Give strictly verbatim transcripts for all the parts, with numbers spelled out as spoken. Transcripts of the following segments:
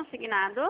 consignado.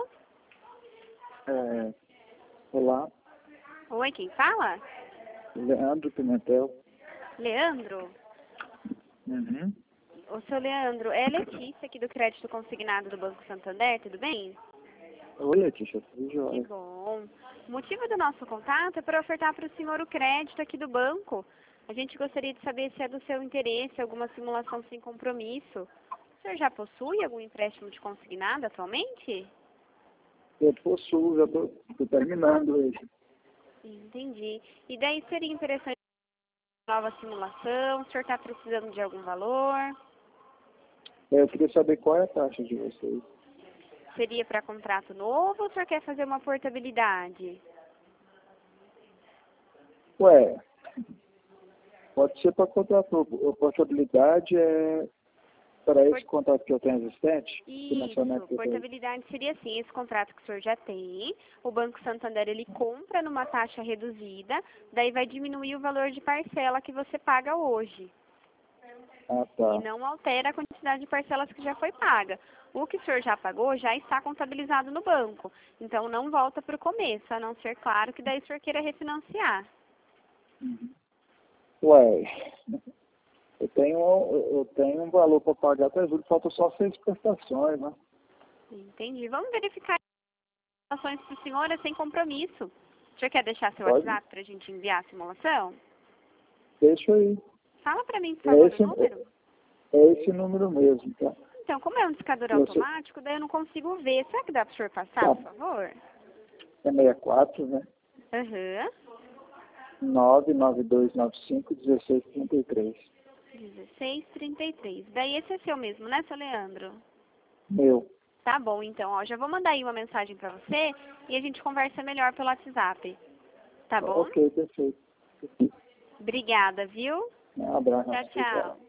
É, olá, Oi, quem fala? Leandro Pimentel. Leandro? Uhum. Ô, seu Leandro, é Letícia aqui do Crédito Consignado do Banco Santander, tudo bem? Oi, Letícia, tudo Que jóia? bom. O motivo do nosso contato é para ofertar para o senhor o crédito aqui do banco. A gente gostaria de saber se é do seu interesse alguma simulação sem compromisso. O senhor já possui algum empréstimo de consignado atualmente? Eu possuo, já estou terminando ele. Entendi. E daí seria interessante uma nova simulação? O senhor está precisando de algum valor? É, Eu queria saber qual é a taxa de vocês. Seria para contrato novo ou o senhor quer fazer uma portabilidade? Ué, pode ser para contrato. A portabilidade é para esse contrato que eu tenho existente? Financiamento Isso, que eu tenho. portabilidade seria assim, esse contrato que o senhor já tem, o Banco Santander ele compra numa taxa reduzida, daí vai diminuir o valor de parcela que você paga hoje. Ah, E tá. não altera a quantidade de parcelas que já foi paga. O que o senhor já pagou já está contabilizado no banco. Então não volta para o começo, a não ser claro que daí o senhor queira refinanciar. Ué, eu tenho, eu tenho um valor para pagar até julho, falta só seis prestações, né? Entendi. Vamos verificar as simulações para o senhor, é sem compromisso. O senhor quer deixar seu Pode? WhatsApp para a gente enviar a simulação? Deixa aí. Fala para mim, por É favor, esse, o número. é esse número mesmo, tá? Então, como é um discador Eu sei- automático, daí eu não consigo ver. Será que dá para o senhor passar, Tá. por favor? É sessenta e quatro, né? Aham. nove nove dois nove cinco um seis três três. dezesseis trinta e três. Daí esse é seu mesmo, né, seu Leandro? Meu. Tá bom, então, ó, já vou mandar aí uma mensagem pra você e a gente conversa melhor pelo WhatsApp. Tá bom? Ok, perfeito. Obrigada, viu? Um abraço. Tchau, tchau.